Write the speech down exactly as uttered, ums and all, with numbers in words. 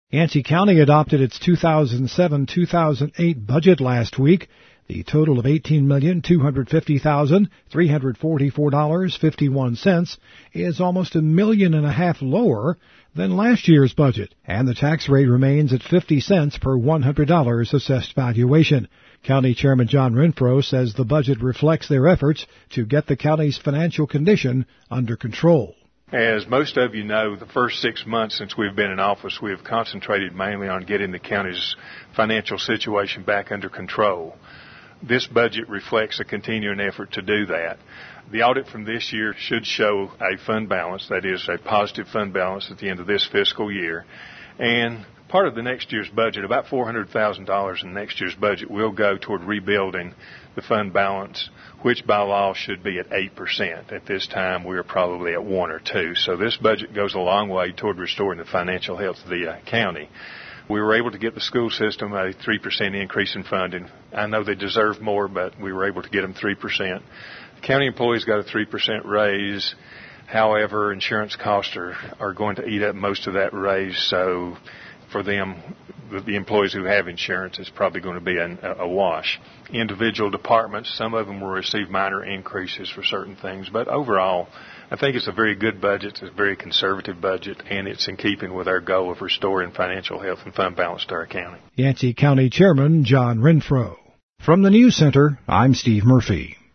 Yancey County adopted its two thousand seven to two thousand eight budget last week. The total of eighteen million two hundred fifty thousand three hundred forty-four dollars and fifty-one cents is almost a million and a half lower than last year's budget, and the tax rate remains at fifty cents per one hundred dollars assessed valuation. County Chairman John Renfro says the budget reflects their efforts to get the county's financial condition under control. As most of you know, the first six months since we've been in office, we have concentrated mainly on getting the county's financial situation back under control. This budget reflects a continuing effort to do that. The audit from this year should show a fund balance, that is, a positive fund balance at the end of this fiscal year. And part of the next year's budget, about four hundred thousand dollars in next year's budget, will go toward rebuilding the fund balance, which by law should be at eight percent. At this time, we are probably at one or two. So this budget goes a long way toward restoring the financial health of the uh, county. We were able to get the school system a three percent increase in funding. I know they deserve more, but we were able to get them three percent. The county employees got a three percent raise. However, insurance costs are, are going to eat up most of that raise, so for them, the, the employees who have insurance, it's probably going to be a, a wash. Individual departments, some of them will receive minor increases for certain things, but overall, I think it's a very good budget. It's a very conservative budget, and it's in keeping with our goal of restoring financial health and fund balance to our county. Yancey County Chairman John Renfro. From the News Center, I'm Steve Murphy.